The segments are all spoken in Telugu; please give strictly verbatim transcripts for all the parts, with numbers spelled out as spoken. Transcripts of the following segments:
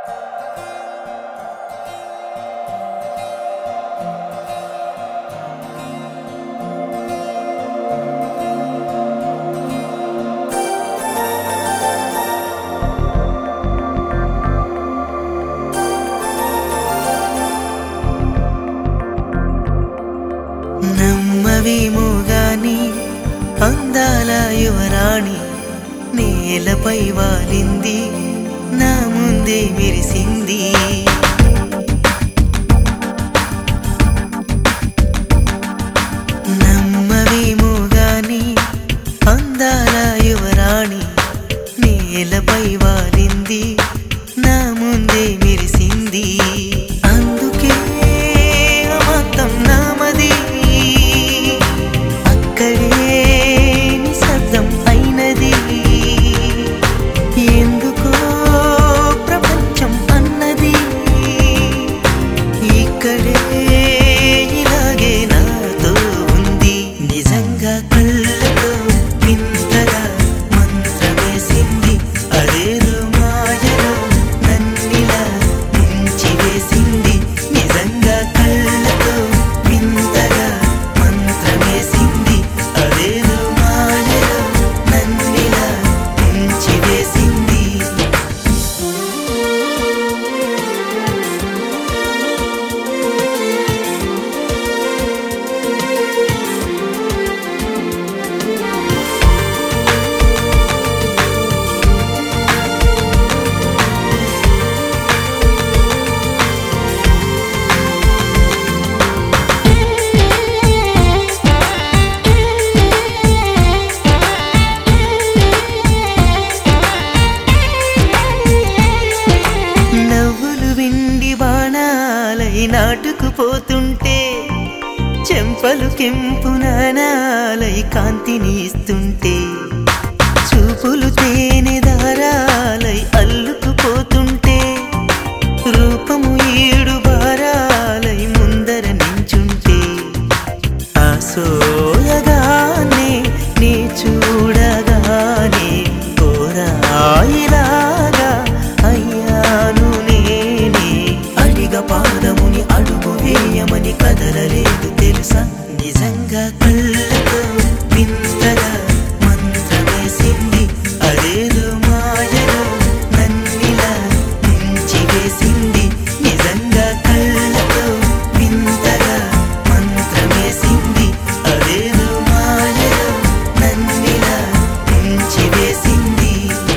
నమ్మవేమో గాని అందాల యువరాణి నేలపై వాలింది, నా ముందే మెరిసింది. నమ్మవేమో గాని అందాల యువరాణి నేలపై వాలింది, నా ముందే మెరిసింది. అందుకే మొత్తం నామది, అక్కడే నిశ్శబ్దం అయినది. ఎందుకో ప్రపంచం అన్నది ఇక్కడే ఇలాగే నాతో ఉంది. నిజంగా కళ్ళతో వింతగా మంత్రమేసింది, అదేదో మాయలో నన్నిలా ముంచివేసింది. నిజంగా కళ్ళతో వింతగా మంత్రమేసింది, అదేదో మాయలో నన్నిలా ముంచివేసింది. నవ్వులు విండి బాణాలై నాటుకుపోతుంటే, చెంపలు కెంపు నాణాలై కాంతిని ఇస్తుంటే, చూపులు తేనె దారాలై అల్లుకుపోతుంటే, రూపము ఏడు బారాలై ముందర నించుంటే, ఆ సోయగానే నీ చూడగానే కోరాయిలాగా అయ్యాను నేనే. అడిగ పాదముని అడుగు వేయమని కదలలేదు తెలుసా. నిజంగా కళ్ళతో వింతగా మంత్రమేసింది, అదేదో మాయలో నన్నిలా ముంచివేసింది. నిజంగా కళ్ళతో వింతగా మంత్రమేసింది, అదేదో మాయలో నన్నిలా ముంచివేసింది.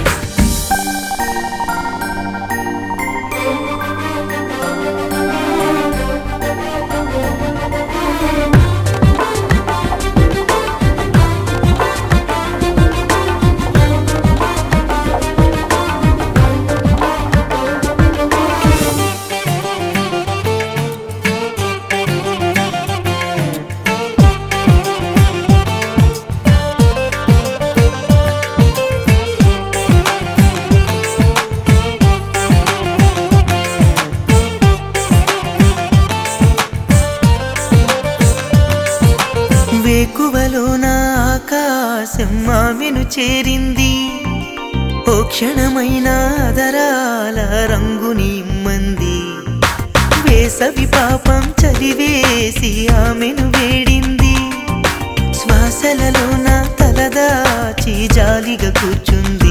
వేకువలో నా ఆకాశం ఆమెను చేరింది, ఓ క్షణమైన ఆదరాల రంగుని ఇమ్మంది. వేసవి పాపం చలివేసి ఆమెను వేడింది, శ్వాసలలో నా తలదాచి జాలిగా కూర్చుంది.